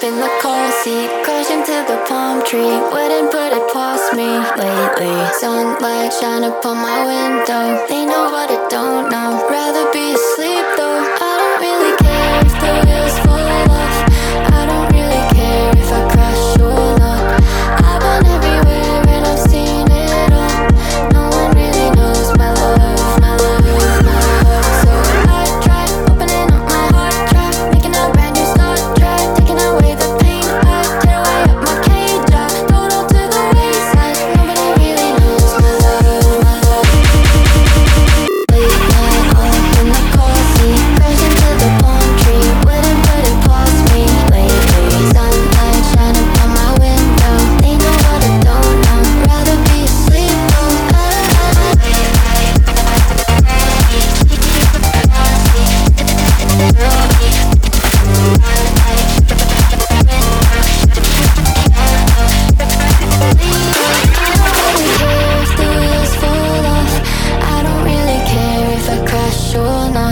up in the car seat, crashing to the palm tree. Wouldn't put it past me lately. Sunlight shine upon my window. They know what I don't know. Rather be asleep though. I don't really care if the wheels fall off. I don't really care if I crash or not. I've been everywhere and I've seen it all. No one really knows my love, my love, my love. So I try opening up my heart, try making a brand new start, try taking away the pain. I tear away up my cage, I throw it all to the wayside. Nobody really knows my love, my love. Late night up in the car seat, crashing to the palm tree. Wouldn't put it past me lately. Sunlight shine upon my window. They know what I don't know. Rather be asleep though. I don't really care if the wheels fall off. I don't really care if I crash or not.